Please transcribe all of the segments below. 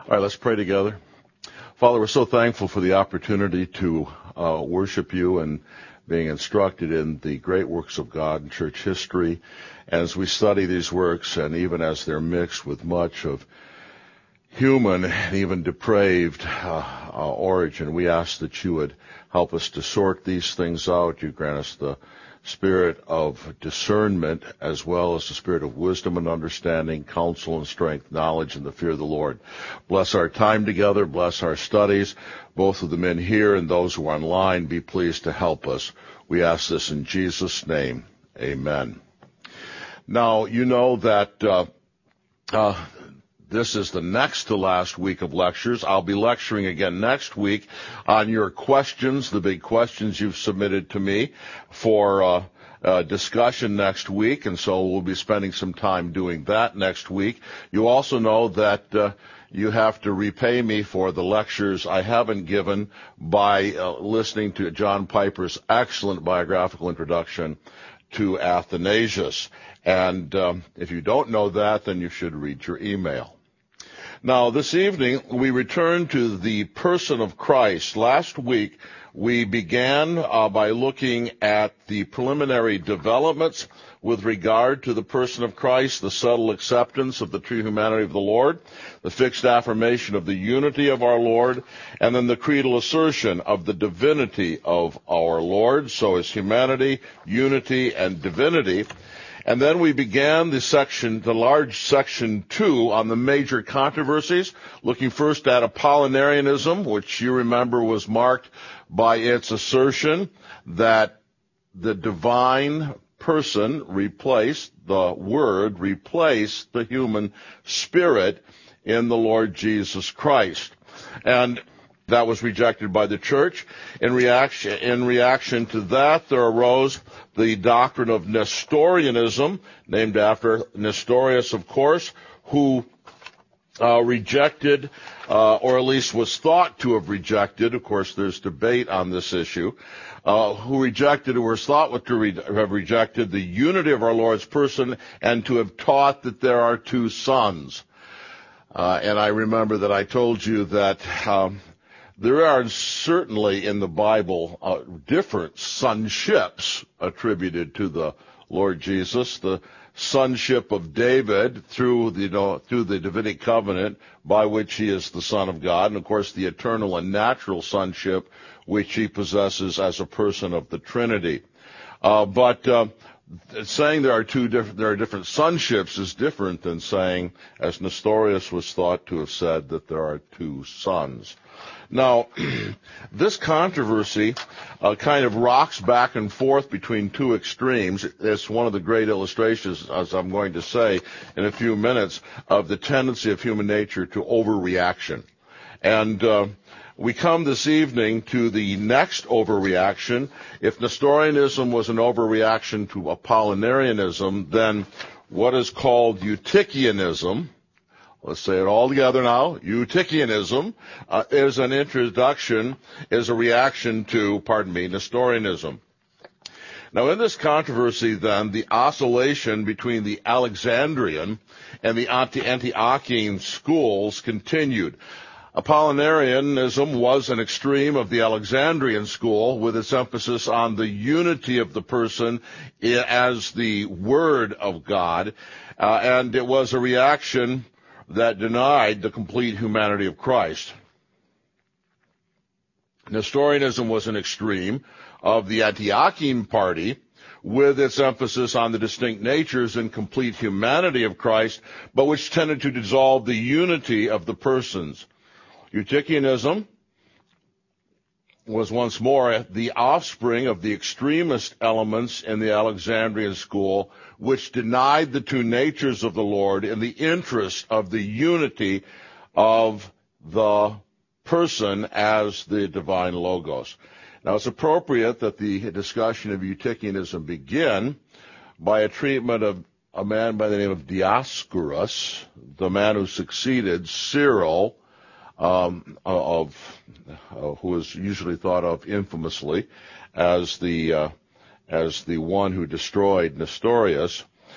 All right, let's pray together. Father, we're so thankful for the opportunity to worship you and being instructed in the great works of God in church history. As we study these works, and even as they're mixed with much of human and even depraved origin, we ask that you would help us to sort these things out. You grant us the spirit of discernment as well as the spirit of wisdom and understanding, counsel and strength, knowledge and the fear of the Lord. Bless our time together, bless our studies, both of the men here and those who are online. Be pleased to help us. We ask this in Jesus' name. Amen. Now, you know that this is the next to last week of lectures. I'll be lecturing again next week on your questions, the big questions you've submitted to me for discussion next week, and so we'll be spending some time doing that next week. You also know that you have to repay me for the lectures I haven't given by listening to John Piper's excellent biographical introduction to Athanasius. And if you don't know that, then you should read your email. Now, this evening, we return to the person of Christ. Last week, we began by looking at the preliminary developments with regard to the person of Christ, the subtle acceptance of the true humanity of the Lord, the fixed affirmation of the unity of our Lord, and then the creedal assertion of the divinity of our Lord. So it's humanity, unity, and divinity. And then we began the large section 2 on the major controversies, looking first at Apollinarianism, which you remember was marked by its assertion that the divine person replaced the human spirit in the Lord Jesus Christ. And that was rejected by the church. In reaction to that, there arose the doctrine of Nestorianism, named after Nestorius, of course, who rejected, or at least was thought to have rejected, of course there's debate on this issue, who rejected, or was thought to have rejected the unity of our Lord's person and to have taught that there are two sons. And I remember that I told you that there are certainly in the Bible different sonships attributed to the Lord Jesus. The sonship of David through the Davidic covenant by which he is the Son of God, and of course the eternal and natural sonship which he possesses as a person of the Trinity. But saying there are different sonships is different than saying, as Nestorius was thought to have said, that there are two sons. Now, this controversy kind of rocks back and forth between two extremes. It's one of the great illustrations, as I'm going to say in a few minutes, of the tendency of human nature to overreaction. And we come this evening to the next overreaction. If Nestorianism was an overreaction to Apollinarianism, then what is called Eutychianism, let's say it all together now, Eutychianism is a reaction to, Nestorianism. Now, in this controversy, then, the oscillation between the Alexandrian and the Antiochian schools continued. Apollinarianism was an extreme of the Alexandrian school with its emphasis on the unity of the person as the Word of God, and it was a reaction that denied the complete humanity of Christ. Nestorianism was an extreme of the Antiochian party with its emphasis on the distinct natures and complete humanity of Christ, but which tended to dissolve the unity of the persons. Eutychianism was once more the offspring of the extremist elements in the Alexandrian school, which denied the two natures of the Lord in the interest of the unity of the person as the divine Logos. Now, it's appropriate that the discussion of Eutychianism begin by a treatment of a man by the name of Dioscorus, the man who succeeded Cyril, who is usually thought of infamously as the one who destroyed Nestorius.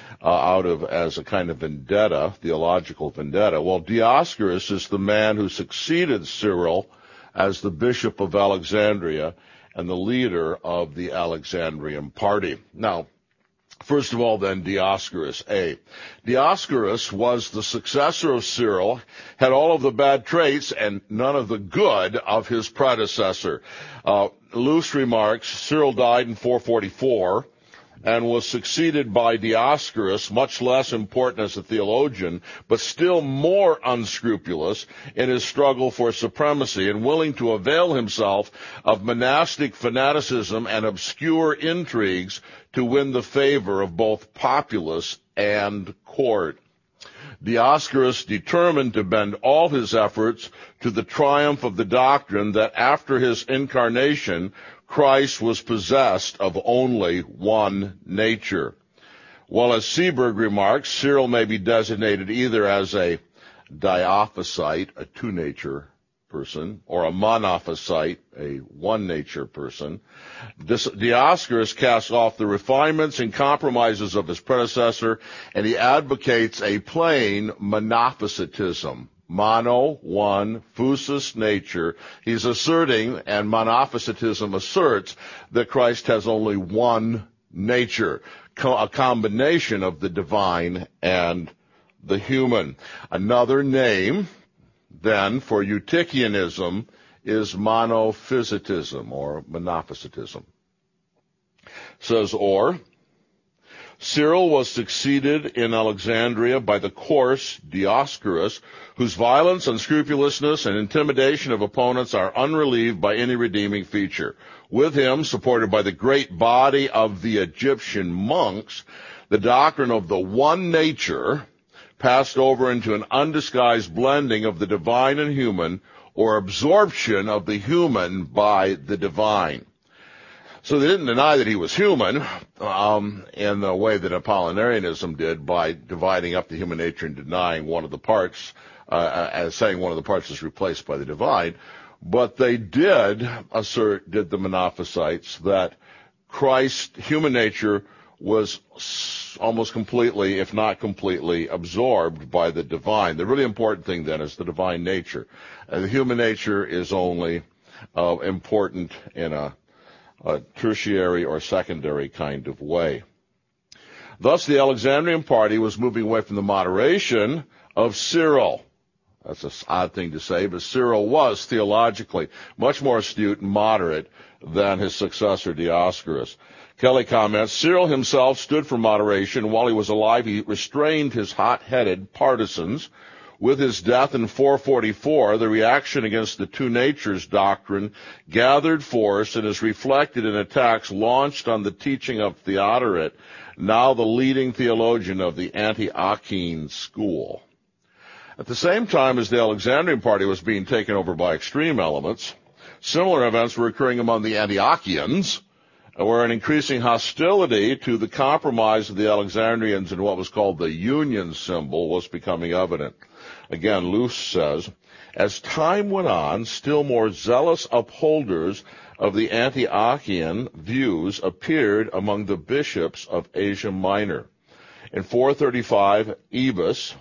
as a kind of vendetta, theological vendetta. Well, Dioscorus is the man who succeeded Cyril as the bishop of Alexandria and the leader of the Alexandrian party. Now, first of all, then, Dioscorus. Dioscorus was the successor of Cyril, had all of the bad traits and none of the good of his predecessor. Luce remarks, Cyril died in 444 and was succeeded by Dioscorus, much less important as a theologian, but still more unscrupulous in his struggle for supremacy and willing to avail himself of monastic fanaticism and obscure intrigues to win the favor of both populace and court. Dioscorus determined to bend all his efforts to the triumph of the doctrine that after his incarnation, Christ was possessed of only one nature. Well, as Seeberg remarks, Cyril may be designated either as a diophysite, a two-nature person, or a monophysite, a one-nature person. Dioscorus casts off the refinements and compromises of his predecessor, and he advocates a plain monophysitism. Mono, one, physis, nature. He's asserting, and monophysitism asserts, that Christ has only one nature, a combination of the divine and the human. Another name, then, for Eutychianism is monophysitism or monophysitism. Says Orr, Cyril was succeeded in Alexandria by the coarse Dioscorus, whose violence, unscrupulousness, and intimidation of opponents are unrelieved by any redeeming feature. With him, supported by the great body of the Egyptian monks, the doctrine of the one nature passed over into an undisguised blending of the divine and human, or absorption of the human by the divine. So they didn't deny that he was human in the way that Apollinarianism did by dividing up the human nature and denying one of the parts, as saying one of the parts is replaced by the divine. But they did assert, did the Monophysites, that Christ's human nature was almost completely, if not completely, absorbed by the divine. The really important thing then is the divine nature. The human nature is only important in a tertiary or secondary kind of way. Thus, the Alexandrian party was moving away from the moderation of Cyril. That's an odd thing to say, but Cyril was theologically much more astute and moderate than his successor Dioscorus. Kelly comments, Cyril himself stood for moderation. While he was alive, he restrained his hot-headed partisans. With his death in 444, the reaction against the two natures doctrine gathered force and is reflected in attacks launched on the teaching of Theodoret, now the leading theologian of the Antiochene school. At the same time as the Alexandrian party was being taken over by extreme elements, similar events were occurring among the Antiochians, where an increasing hostility to the compromise of the Alexandrians in what was called the union symbol was becoming evident. Again, Luce says, as time went on, still more zealous upholders of the Antiochian views appeared among the bishops of Asia Minor. In 435, Ibas,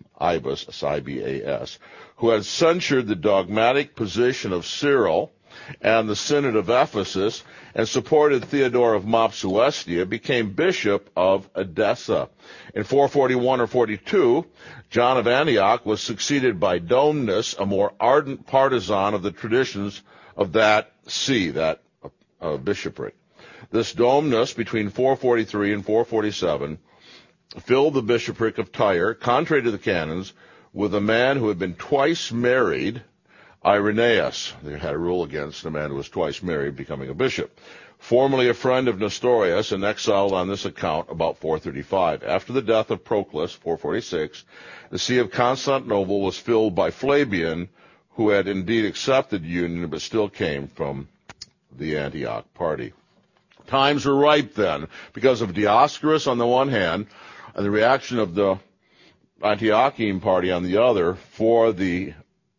S-I-B-A-S, who had censured the dogmatic position of Cyril and the Synod of Ephesus and supported Theodore of Mopsuestia, became bishop of Edessa. In 441 or 42, John of Antioch was succeeded by Domnus, a more ardent partisan of the traditions of that see, that bishopric. This Domnus, between 443 and 447, filled the bishopric of Tyre, contrary to the canons, with a man who had been twice married, Irenaeus. They had a rule against a man who was twice married becoming a bishop. Formerly a friend of Nestorius and exiled on this account about 435. After the death of Proclus, 446, the see of Constantinople was filled by Flavian, who had indeed accepted union but still came from the Antioch party. Times were ripe then because of Dioscorus on the one hand and the reaction of the Antiochian party on the other for the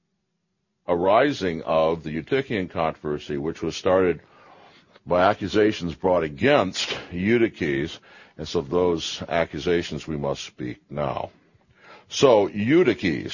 arising of the Eutychian controversy, which was started by accusations brought against Eutyches And so of those accusations we must speak now. So, Eutyches.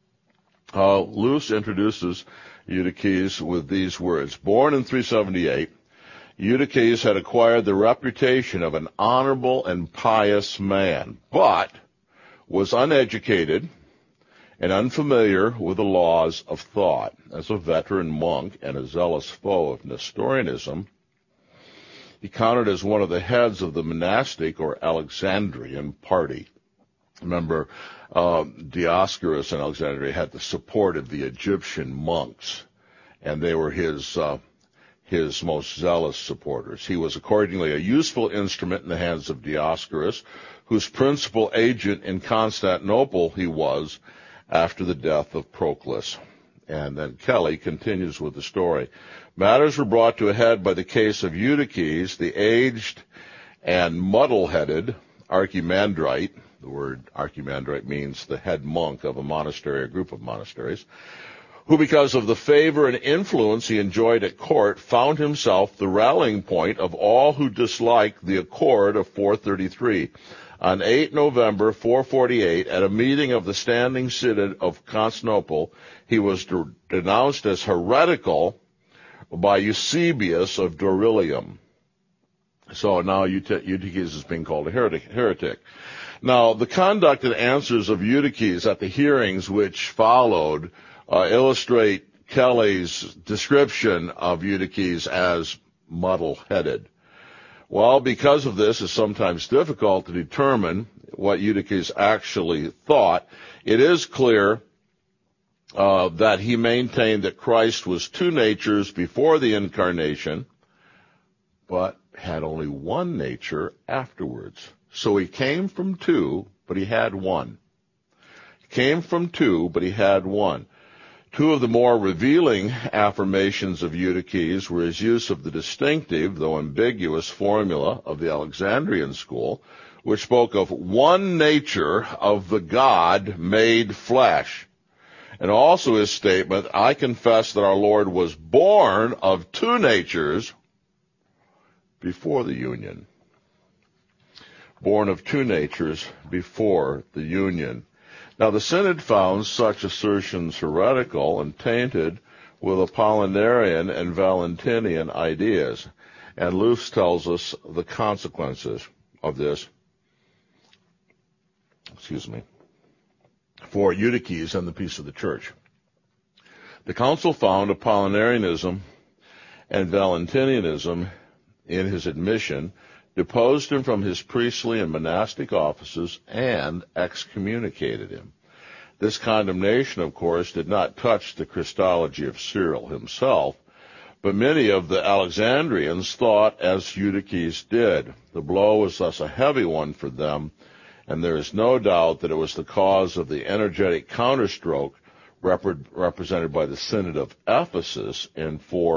Luce introduces Eutyches with these words. Born in 378, Eutyches had acquired the reputation of an honorable and pious man, but was uneducated and unfamiliar with the laws of thought. As a veteran monk and a zealous foe of Nestorianism, he counted as one of the heads of the monastic or Alexandrian party. Remember, Dioscorus in Alexandria had the support of the Egyptian monks, and they were his most zealous supporters. He was accordingly a useful instrument in the hands of Dioscorus, whose principal agent in Constantinople he was after the death of Proclus. And then Kelly continues with the story. Matters were brought to a head by the case of Eutyches, the aged and muddle-headed archimandrite. The word archimandrite means the head monk of a monastery or group of monasteries, who, because of the favor and influence he enjoyed at court, found himself the rallying point of all who disliked the Accord of 433. On 8 November 448, at a meeting of the Standing Synod of Constantinople, he was denounced as heretical by Eusebius of Dorylaeum. So now Eutyches is being called a heretic. Now, the conduct and answers of Eutyches at the hearings which followed illustrate Kelly's description of Eutyches as muddle-headed. Well, because of this, it's sometimes difficult to determine what Eutyches actually thought. It is clear that he maintained that Christ was two natures before the incarnation, but had only one nature afterwards. So he came from two, but he had one. He came from two, but he had one. Two of the more revealing affirmations of Eutyches were his use of the distinctive, though ambiguous, formula of the Alexandrian school, which spoke of one nature of the God made flesh. And also his statement, I confess that our Lord was born of two natures before the union. Born of two natures before the union. Now, the Synod found such assertions heretical and tainted with Apollinarian and Valentinian ideas. And Luce tells us the consequences of this, for Eutyches and the peace of the church. The council found Apollinarianism and Valentinianism in his admission, deposed him from his priestly and monastic offices, and excommunicated him. This condemnation, of course, did not touch the Christology of Cyril himself, but many of the Alexandrians thought as Eutyches did. The blow was thus a heavy one for them, and there is no doubt that it was the cause of the energetic counterstroke represented by the Synod of Ephesus in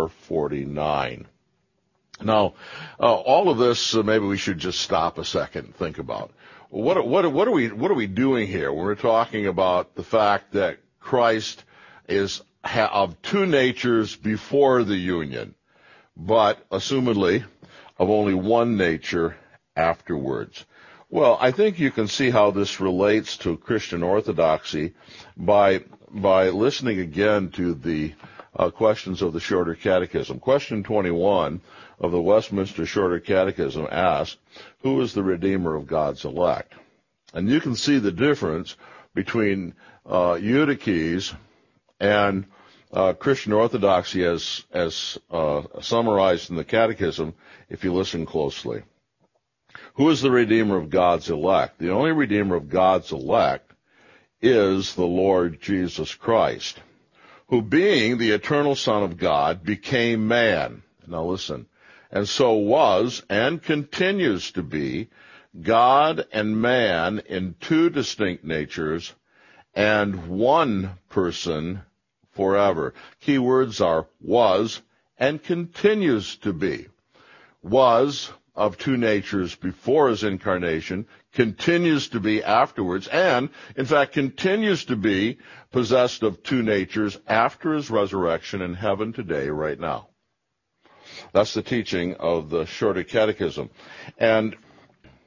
449. Now, all of this, maybe we should just stop a second and think about. What are we doing here when we're talking about the fact that Christ is of two natures before the union, but assumedly of only one nature afterwards? Well, I think you can see how this relates to Christian orthodoxy by listening again to the questions of the Shorter Catechism. Question 21 of the Westminster Shorter Catechism asks, who is the Redeemer of God's elect? And you can see the difference between Eutyches and Christian orthodoxy as summarized in the Catechism if you listen closely. Who is the Redeemer of God's elect? The only Redeemer of God's elect is the Lord Jesus Christ, who being the eternal Son of God became man. Now listen. And so was and continues to be God and man in two distinct natures and one person forever. Key words are was and continues to be. Was of two natures before his incarnation, continues to be afterwards, and, in fact, continues to be possessed of two natures after his resurrection in heaven today, right now. That's the teaching of the Shorter Catechism. And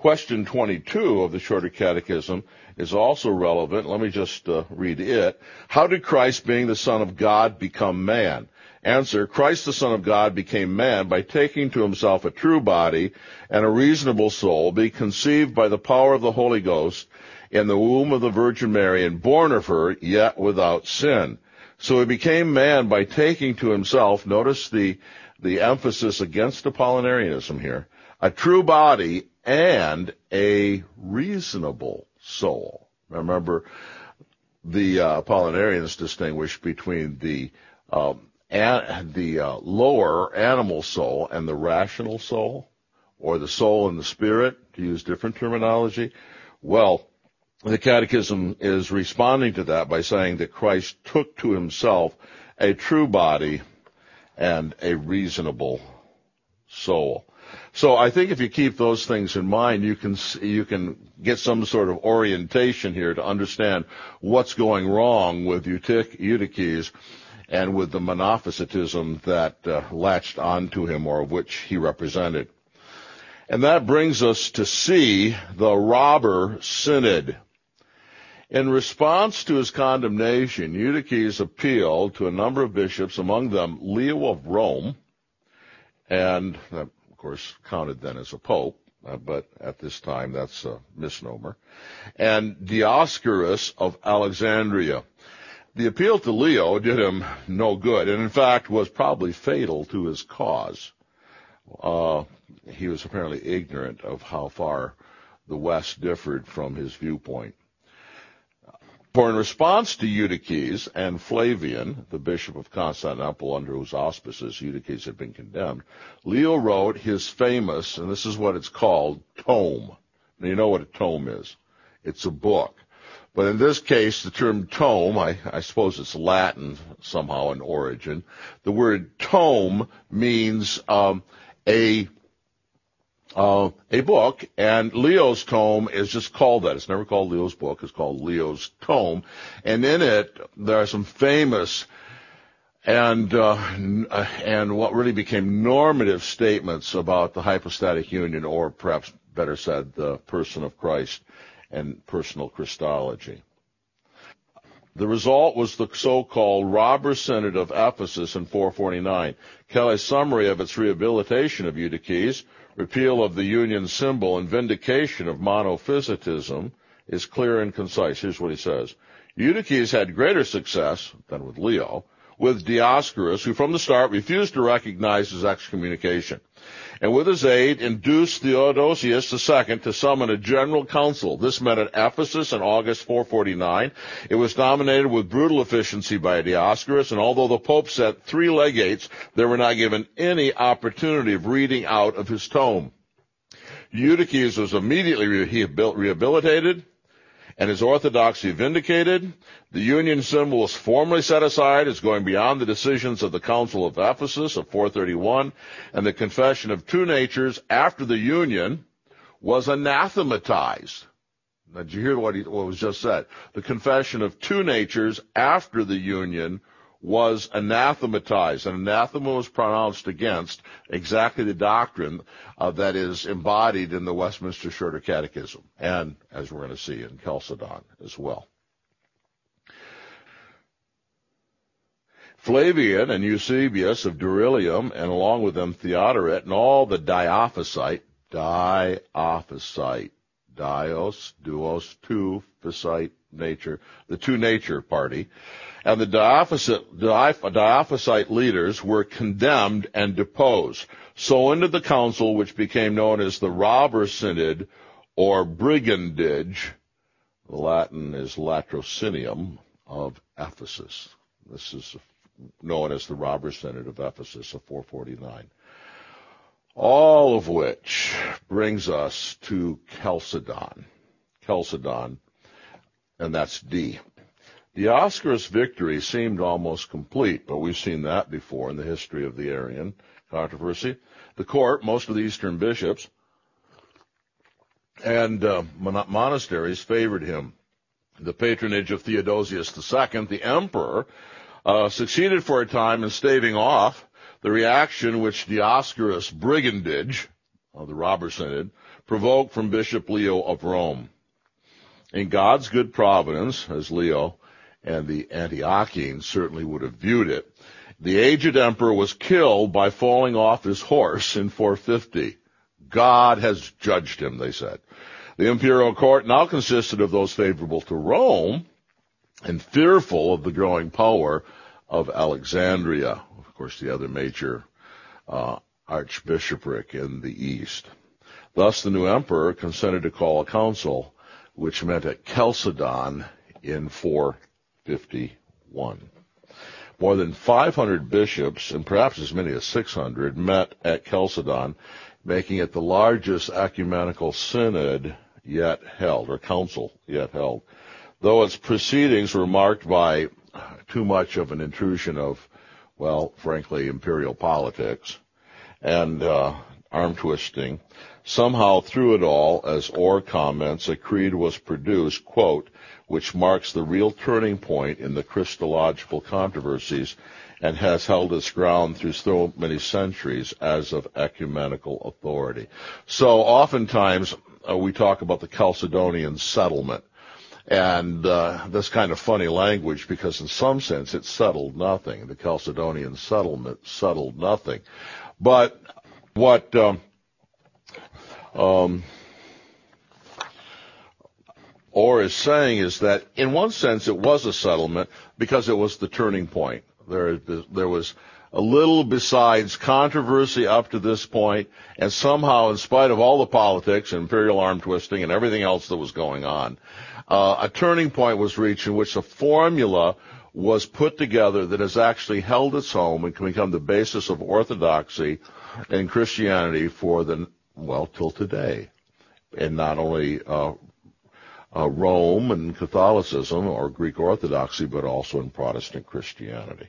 Question 22 of the Shorter Catechism is also relevant. Let me just read it. How did Christ, being the Son of God, become man? Answer, Christ the Son of God became man by taking to himself a true body and a reasonable soul, being conceived by the power of the Holy Ghost in the womb of the Virgin Mary and born of her, yet without sin. So he became man by taking to himself, notice the emphasis against Apollinarianism here, a true body and a reasonable soul. Remember, the Apollinarians distinguish between the lower animal soul and the rational soul, or the soul and the spirit, to use different terminology. Well, the Catechism is responding to that by saying that Christ took to himself a true body and a reasonable soul. So I think if you keep those things in mind, you can get some sort of orientation here to understand what's going wrong with Eutyches and with the monophysitism that latched onto him, or which he represented. And that brings us to C, the robber synod. In response to his condemnation, Eutyches appealed to a number of bishops, among them Leo of Rome, and of course counted then as a pope, but at this time that's a misnomer, and Dioscorus of Alexandria. The appeal to Leo did him no good, and in fact was probably fatal to his cause. He was apparently ignorant of how far the West differed from his viewpoint. For in response to Eutyches and Flavian, the bishop of Constantinople, under whose auspices Eutyches had been condemned, Leo wrote his famous, and this is what it's called, tome. Now you know what a tome is. It's a book. But in this case, the term tome, I suppose it's Latin somehow in origin. The word tome means a book, and Leo's tome is just called that. It's never called Leo's book. It's called Leo's tome. And in it, there are some famous and what really became normative statements about the hypostatic union, or perhaps better said, the person of Christ and personal Christology. The result was the so-called Robber Synod of Ephesus in 449. Kelly's summary of its rehabilitation of Eutyches, repeal of the union symbol, and vindication of monophysitism is clear and concise. Here's what he says. Eutyches had greater success than with Leo, with Dioscorus, who from the start refused to recognize his excommunication, and with his aid induced Theodosius II to summon a general council. This met at Ephesus in August 449. It was dominated with brutal efficiency by Dioscorus, and although the Pope set 3 legates, they were not given any opportunity of reading out of his tome. Eutyches was immediately rehabilitated, and his orthodoxy vindicated. The union symbol was formally set aside as going beyond the decisions of the Council of Ephesus of 431, and the confession of 2 natures after the union was anathematized. Now, did you hear what was just said? The confession of 2 natures after the union was anathematized. And anathema was pronounced against exactly the doctrine that is embodied in the Westminster Shorter Catechism, and as we're going to see in Chalcedon as well. Flavian and Eusebius of Durillium, and along with them Theodoret, and all the Diophysite, Dios, duos, two, physite, nature, the 2 nature party, and the Diophysite leaders were condemned and deposed. So ended the council, which became known as the Robber Synod, or Brigandage. The Latin is Latrocinium of Ephesus. This is known as the Robber Synod of Ephesus of 449. All of which brings us to Chalcedon, and that's D. Dioscorus' victory seemed almost complete, but we've seen that before in the history of the Arian controversy. The court, most of the Eastern bishops, and monasteries favored him. The patronage of Theodosius II, the emperor, succeeded for a time in staving off the reaction which Dioscorus' brigandage the Robber Synod, provoked from Bishop Leo of Rome. In God's good providence, as Leo and the Antiochenes certainly would have viewed it, the aged emperor was killed by falling off his horse in 450. God has judged him, they said. The imperial court now consisted of those favorable to Rome and fearful of the growing power of Alexandria, of course, the other major archbishopric in the east. Thus, the new emperor consented to call a council, which met at Chalcedon in 451. More than 500 bishops, and perhaps as many as 600, met at Chalcedon, making it the largest ecumenical synod yet held, or council yet held. Though its proceedings were marked by too much of an intrusion of, well, frankly, imperial politics and arm twisting, somehow through it all, as Orr comments, a creed was produced, quote, which marks the real turning point in the Christological controversies and has held its ground through so many centuries as of ecumenical authority. So oftentimes we talk about the Chalcedonian settlement, and this kind of funny language, because in some sense it settled nothing. The Chalcedonian settlement settled nothing. But what Orr is saying is that in one sense it was a settlement because it was the turning point. There was a little besides controversy up to this point, and somehow, in spite of all the politics and imperial arm twisting and everything else that was going on, a turning point was reached in which a formula was put together that has actually held its home and can become the basis of orthodoxy and Christianity for till today. And not only Rome and Catholicism or Greek Orthodoxy, but also in Protestant Christianity.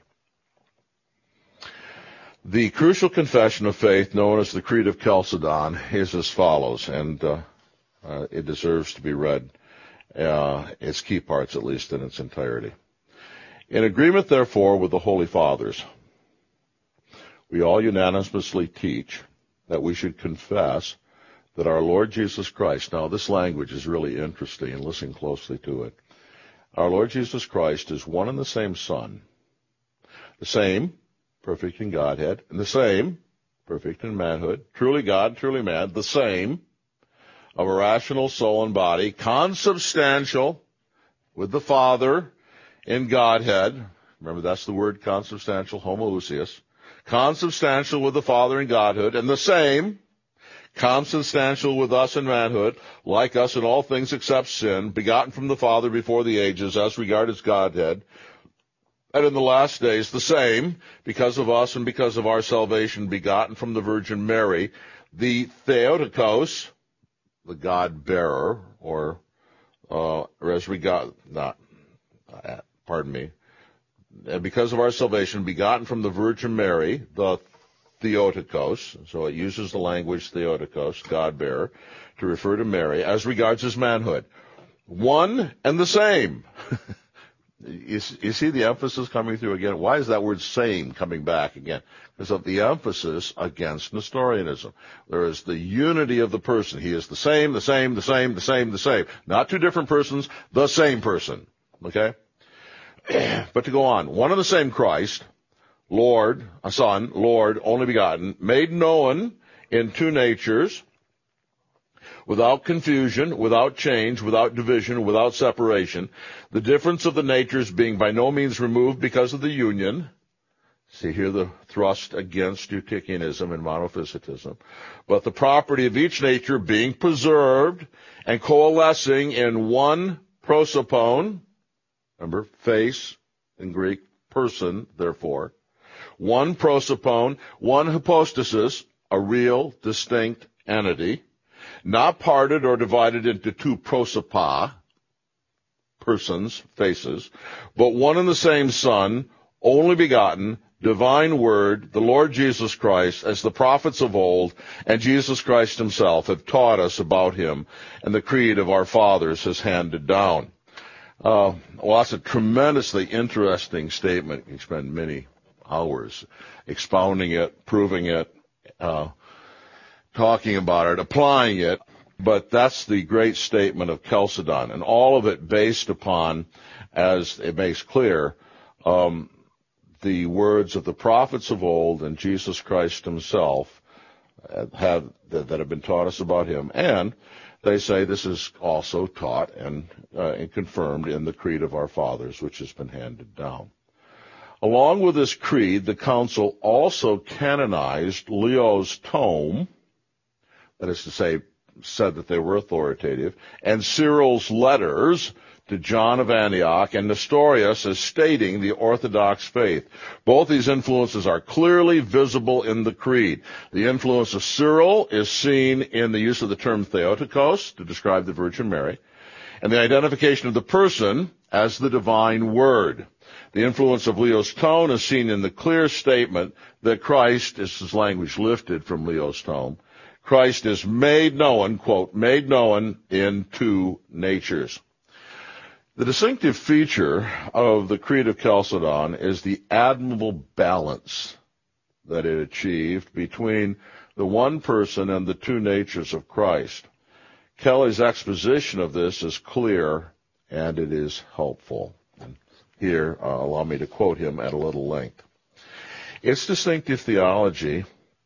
The crucial confession of faith, known as the Creed of Chalcedon, is as follows, and it deserves to be read, its key parts at least in its entirety. In agreement, therefore, with the Holy Fathers, we all unanimously teach that we should confess that our Lord Jesus Christ, now this language is really interesting, and listen closely to it. Our Lord Jesus Christ is one and the same Son, the same, perfect in Godhead, and the same, perfect in manhood, truly God, truly man, the same, of a rational soul and body, consubstantial with the Father in Godhead. Remember, that's the word consubstantial, homoousios. Consubstantial with the Father in Godhood, and the same, consubstantial with us in manhood, like us in all things except sin, begotten from the Father before the ages, as regards Godhead, and in the last days the same, because of us and because of our salvation, begotten from the Virgin Mary, the Theotokos, the God-bearer, or as regard, and because of our salvation, begotten from the Virgin Mary, the Theotokos, so it uses the language Theotokos, God-bearer, to refer to Mary, as regards his manhood. One and the same. You see the emphasis coming through again? Why is that word same coming back again? Because of the emphasis against Nestorianism. There is the unity of the person. He is the same, the same, the same, the same, the same. Not two different persons, the same person. Okay? But to go on, one and the same Christ, Lord, a Son, Lord, only begotten, made known in two natures, without confusion, without change, without division, without separation, the difference of the natures being by no means removed because of the union. See here the thrust against Eutychianism and monophysitism. But the property of each nature being preserved and coalescing in one prosopon, remember, face in Greek, person, therefore, one prosopon, one hypostasis, a real, distinct entity, not parted or divided into two prosopa, persons, faces, but one and the same Son, only begotten, divine Word, the Lord Jesus Christ, as the prophets of old, and Jesus Christ himself have taught us about him, and the creed of our fathers has handed down. Well, that's a tremendously interesting statement. You can spend many hours expounding it, proving it, talking about it, applying it, but that's the great statement of Chalcedon, and all of it based upon, as it makes clear, the words of the prophets of old and Jesus Christ himself that have been taught us about him. And they say this is also taught and confirmed in the Creed of our Fathers, which has been handed down. Along with this creed, the council also canonized Leo's tome, that is to say, said that they were authoritative, and Cyril's letters to John of Antioch and Nestorius as stating the Orthodox faith. Both these influences are clearly visible in the creed. The influence of Cyril is seen in the use of the term Theotokos to describe the Virgin Mary, and the identification of the person as the divine word. The influence of Leo's tome is seen in the clear statement that Christ, this is language lifted from Leo's tome, Christ is made known, quote, made known in two natures. The distinctive feature of the Creed of Chalcedon is the admirable balance that it achieved between the one person and the two natures of Christ. Kelly's exposition of this is clear and it is helpful. And here, allow me to quote him at a little length. Its distinctive theology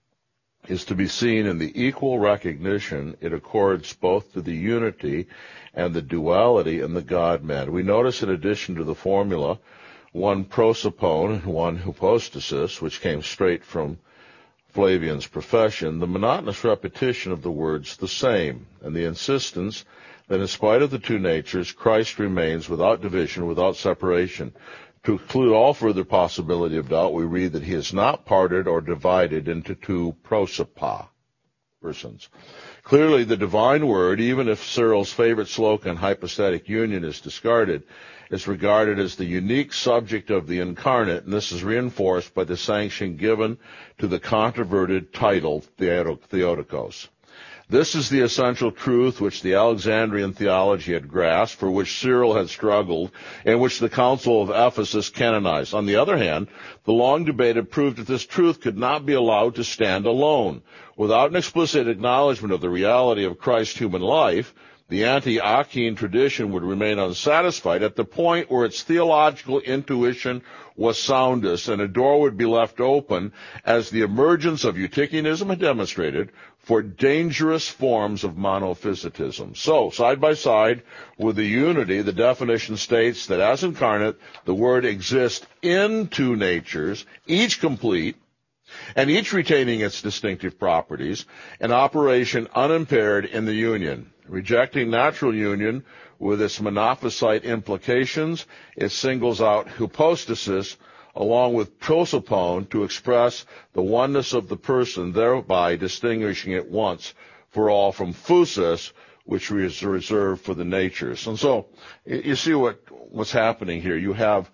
is to be seen in the equal recognition it accords both to the unity and the duality in the God-man. We notice, in addition to the formula, one prosopon and one hypostasis, which came straight from Flavian's profession, the monotonous repetition of the words the same, and the insistence that in spite of the two natures, Christ remains without division, without separation. To exclude all further possibility of doubt, we read that he is not parted or divided into two prosopa, persons. Clearly, the divine word, even if Cyril's favorite slogan, hypostatic union, is discarded, is regarded as the unique subject of the incarnate, and this is reinforced by the sanction given to the controverted title Theotokos. This is the essential truth which the Alexandrian theology had grasped, for which Cyril had struggled, and which the Council of Ephesus canonized. On the other hand, the long debate had proved that this truth could not be allowed to stand alone. Without an explicit acknowledgement of the reality of Christ's human life, the Antiochene tradition would remain unsatisfied at the point where its theological intuition was soundest, and a door would be left open, as the emergence of Eutychianism had demonstrated, for dangerous forms of monophysitism. So, side by side with the unity, the definition states that as incarnate, the Word exists in two natures, each complete, and each retaining its distinctive properties, an operation unimpaired in the union. Rejecting natural union with its monophysite implications, it singles out hypostasis along with prosopon to express the oneness of the person, thereby distinguishing it once for all from phusis, which is reserved for the natures. And so you see what's happening here. You have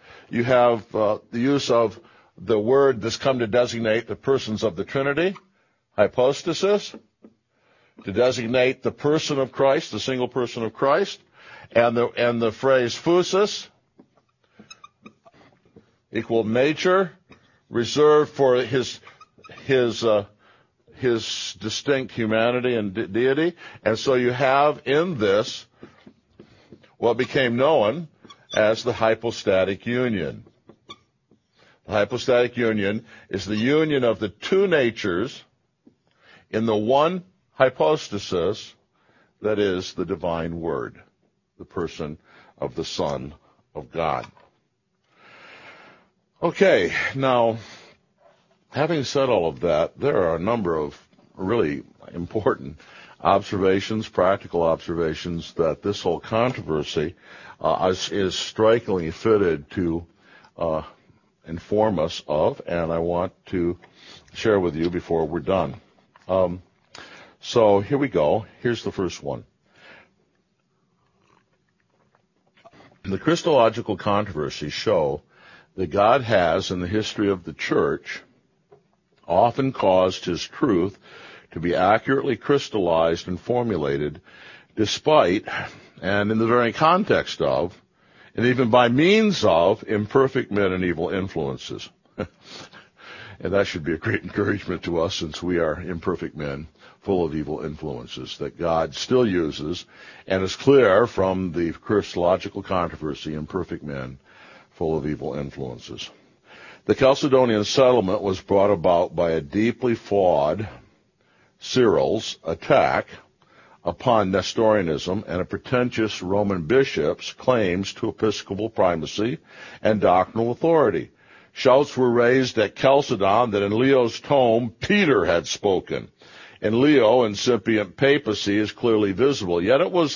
the use of the word that's come to designate the persons of the Trinity, hypostasis, to designate the person of Christ, the single person of Christ, and the phrase phusis, equal nature, reserved for his distinct humanity and deity. And so you have in this what became known as the hypostatic union. The hypostatic union is the union of the two natures in the one hypostasis, that is the divine word, the person of the Son of God. Okay, now, having said all of that, there are a number of really important observations, practical observations, that this whole controversy is strikingly fitted to inform us of, and I want to share with you before we're done. So here we go. Here's the first one. The Christological controversies show that God has, in the history of the Church, often caused his truth to be accurately crystallized and formulated despite, and in the very context of, and even by means of, imperfect men and evil influences. And that should be a great encouragement to us, since we are imperfect men full of evil influences that God still uses, and is clear from the Christological controversy, imperfect men full of evil influences. The Chalcedonian settlement was brought about by a deeply flawed Cyril's attack upon Nestorianism and a pretentious Roman bishop's claims to episcopal primacy and doctrinal authority. Shouts were raised at Chalcedon that in Leo's tome, Peter had spoken. In Leo, incipient papacy is clearly visible, yet it was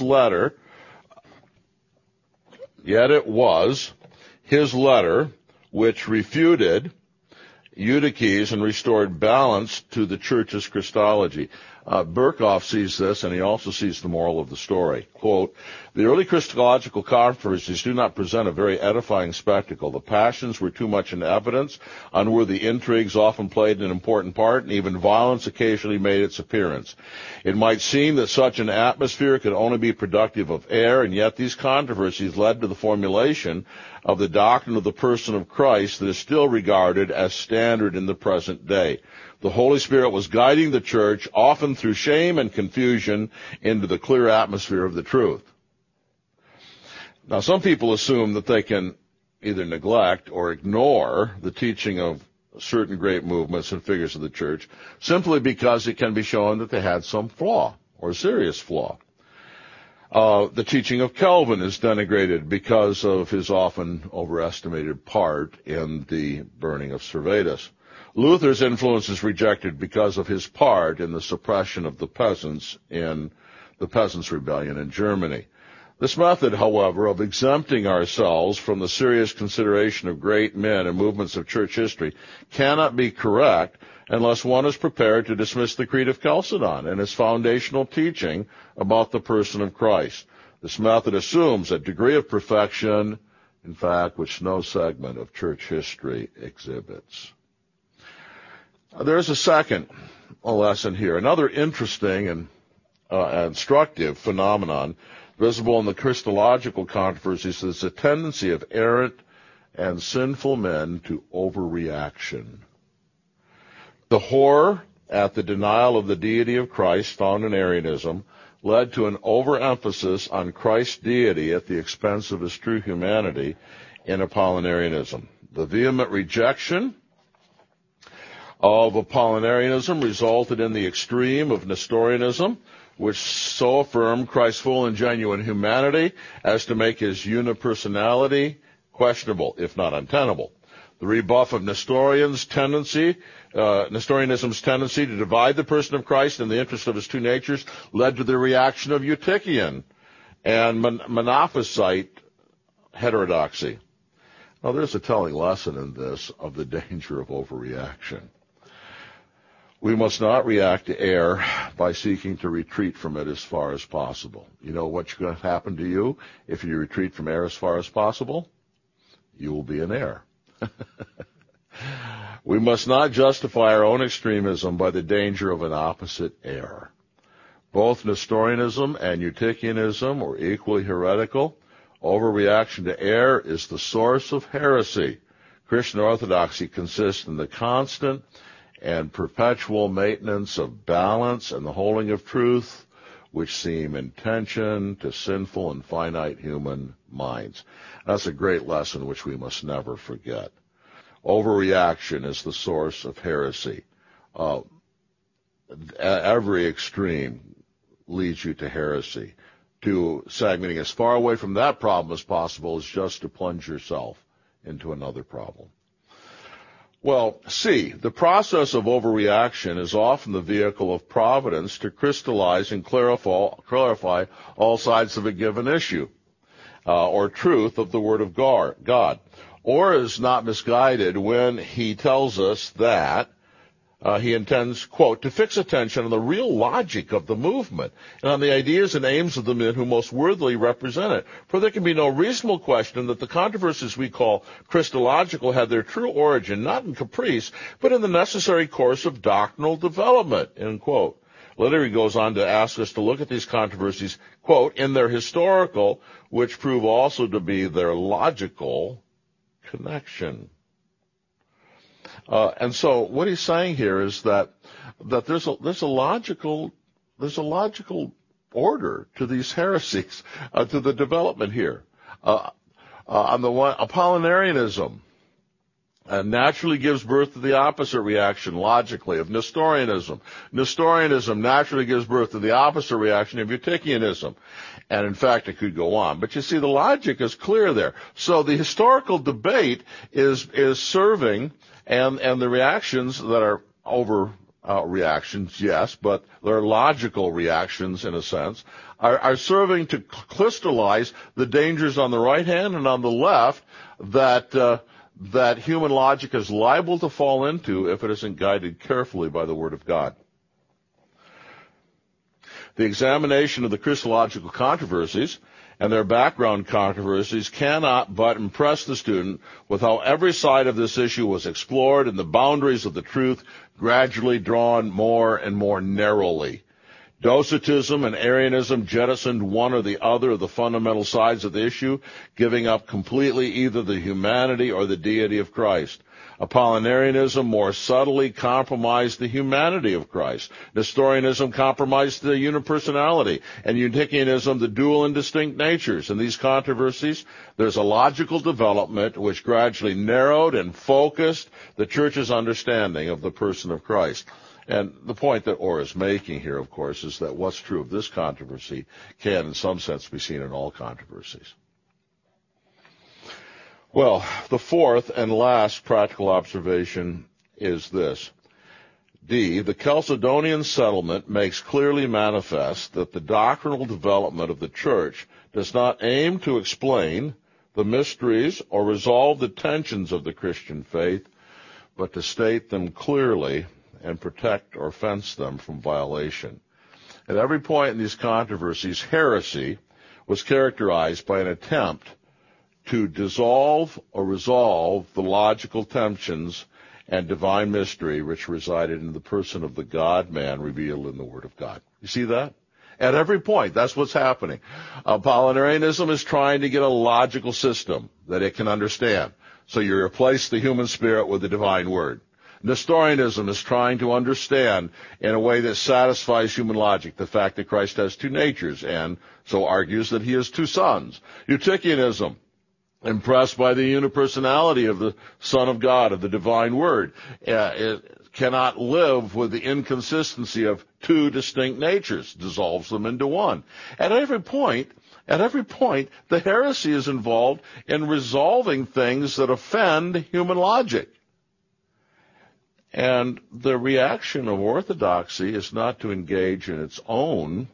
his letter which refuted Eutyches and restored balance to the church's Christology. Berkhoff sees this, and he also sees the moral of the story. Quote, the early Christological controversies do not present a very edifying spectacle. The passions were too much in evidence, unworthy intrigues often played an important part, and even violence occasionally made its appearance. It might seem that such an atmosphere could only be productive of error, and yet these controversies led to the formulation of the doctrine of the person of Christ that is still regarded as standard in the present day. The Holy Spirit was guiding the church, often through shame and confusion, into the clear atmosphere of the truth. Now, some people assume that they can either neglect or ignore the teaching of certain great movements and figures of the church simply because it can be shown that they had some flaw or serious flaw. The teaching of Calvin is denigrated because of his often overestimated part in the burning of Servetus. Luther's influence is rejected because of his part in the suppression of the peasants in the Peasants' Rebellion in Germany. This method, however, of exempting ourselves from the serious consideration of great men and movements of church history cannot be correct unless one is prepared to dismiss the Creed of Chalcedon and its foundational teaching about the person of Christ. This method assumes a degree of perfection, in fact, which no segment of church history exhibits. There's a second lesson here. Another interesting and instructive phenomenon visible in the Christological controversies is the tendency of errant and sinful men to overreaction. The horror at the denial of the deity of Christ found in Arianism led to an overemphasis on Christ's deity at the expense of his true humanity in Apollinarianism. The vehement rejection of Apollinarianism resulted in the extreme of Nestorianism, which so affirmed Christ's full and genuine humanity as to make his unipersonality questionable, if not untenable. The rebuff of Nestorianism's tendency to divide the person of Christ in the interest of his two natures led to the reaction of Eutychian and Monophysite heterodoxy. Now, there's a telling lesson in this of the danger of overreaction. We must not react to error by seeking to retreat from it as far as possible. You know what's going to happen to you if you retreat from error as far as possible? You will be in error. We must not justify our own extremism by the danger of an opposite error. Both Nestorianism and Eutychianism were equally heretical. Overreaction to error is the source of heresy. Christian orthodoxy consists in the constant and perpetual maintenance of balance and the holding of truth, which seem in tension to sinful and finite human minds. That's a great lesson which we must never forget. Overreaction is the source of heresy. Every extreme leads you to heresy. To segmenting as far away from that problem as possible is just to plunge yourself into another problem. Well, C, the process of overreaction is often the vehicle of providence to crystallize and clarify all sides of a given issue, or truth of the Word of God. Or is not misguided when he tells us that he intends, quote, to fix attention on the real logic of the movement and on the ideas and aims of the men who most worthily represent it. For there can be no reasonable question that the controversies we call Christological had their true origin not in caprice, but in the necessary course of doctrinal development, end quote. Later he goes on to ask us to look at these controversies, quote, in their historical, which prove also to be their logical connection. And so what he's saying here is that there's a logical order to these heresies, to the development here. On the one, Apollinarianism naturally gives birth to the opposite reaction, logically, of Nestorianism. Nestorianism naturally gives birth to the opposite reaction of Eutychianism. And in fact, it could go on. But you see, the logic is clear there. So the historical debate is serving, and the reactions that are over reactions, yes, but they're logical reactions in a sense, are serving to crystallize the dangers on the right hand and on the left that human logic is liable to fall into if it isn't guided carefully by the Word of God. The examination of the Christological controversies and their background controversies cannot but impress the student with how every side of this issue was explored and the boundaries of the truth gradually drawn more and more narrowly. Docetism and Arianism jettisoned one or the other of the fundamental sides of the issue, giving up completely either the humanity or the deity of Christ. Apollinarianism more subtly compromised the humanity of Christ. Nestorianism compromised the unipersonality, and Eutychianism the dual and distinct natures. In these controversies, there's a logical development which gradually narrowed and focused the Church's understanding of the person of Christ. And the point that Orr is making here, of course, is that what's true of this controversy can, in some sense, be seen in all controversies. Well, the fourth and last practical observation is this. D, the Chalcedonian settlement makes clearly manifest that the doctrinal development of the Church does not aim to explain the mysteries or resolve the tensions of the Christian faith, but to state them clearly and protect or fence them from violation. At every point in these controversies, heresy was characterized by an attempt to dissolve or resolve the logical tensions and divine mystery which resided in the person of the God-man revealed in the Word of God. You see that? At every point, that's what's happening. Apollinarianism is trying to get a logical system that it can understand. So you replace the human spirit with the divine Word. Nestorianism is trying to understand in a way that satisfies human logic the fact that Christ has two natures, and so argues that he has two sons. Eutychianism, impressed by the unipersonality of the Son of God, of the divine Word, it cannot live with the inconsistency of two distinct natures, dissolves them into one. At every point, the heresy is involved in resolving things that offend human logic. And the reaction of orthodoxy is not to engage in its own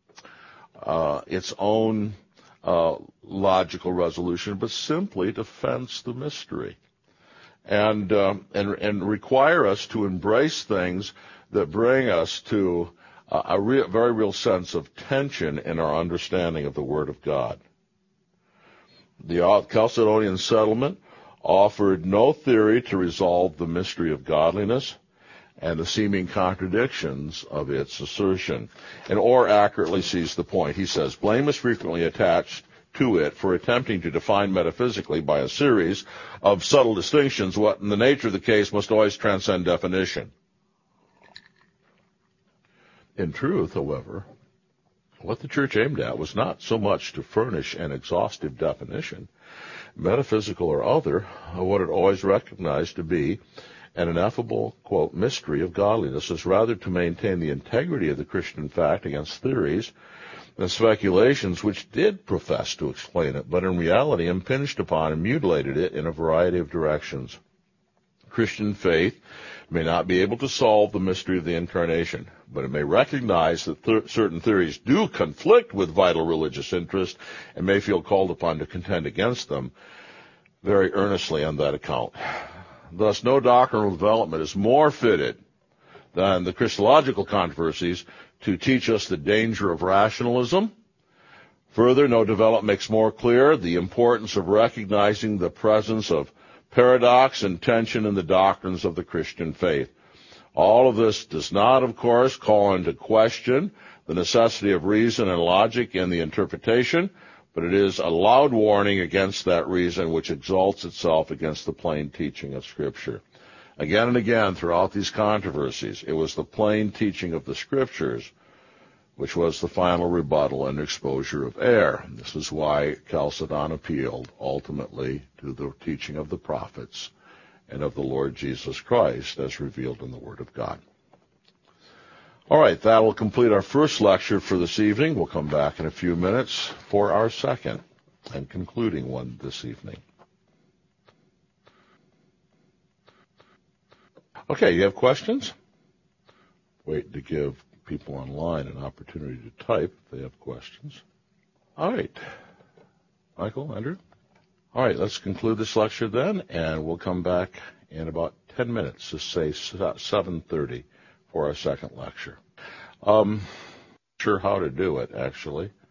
logical resolution, but simply to fence the mystery and require us to embrace things that bring us to a very real sense of tension in our understanding of the Word of God. The Chalcedonian settlement offered no theory to resolve the mystery of godliness and the seeming contradictions of its assertion. And Orr accurately sees the point. He says, blame is frequently attached to it for attempting to define metaphysically by a series of subtle distinctions what in the nature of the case must always transcend definition. In truth, however, what the Church aimed at was not so much to furnish an exhaustive definition, metaphysical or other, of what it always recognized to be an ineffable, quote, mystery of godliness, as rather to maintain the integrity of the Christian fact against theories and speculations which did profess to explain it, but in reality impinged upon and mutilated it in a variety of directions. Christian faith may not be able to solve the mystery of the Incarnation, but it may recognize that certain theories do conflict with vital religious interest and may feel called upon to contend against them very earnestly on that account. Thus, no doctrinal development is more fitted than the Christological controversies to teach us the danger of rationalism. Further, no development makes more clear the importance of recognizing the presence of paradox and tension in the doctrines of the Christian faith. All of this does not, of course, call into question the necessity of reason and logic in the interpretation, but it is a loud warning against that reason which exalts itself against the plain teaching of Scripture. Again and again throughout these controversies, it was the plain teaching of the Scriptures which was the final rebuttal and exposure of error. This is why Chalcedon appealed ultimately to the teaching of the prophets and of the Lord Jesus Christ as revealed in the Word of God. All right, that will complete our first lecture for this evening. We'll come back in a few minutes for our second and concluding one this evening. Okay, you have questions? Wait to give people online an opportunity to type if they have questions. All right. Michael, Andrew? All right, let's conclude this lecture then, and we'll come back in about 10 minutes, to say 7:30 for our second lecture. Sure how to do it, actually.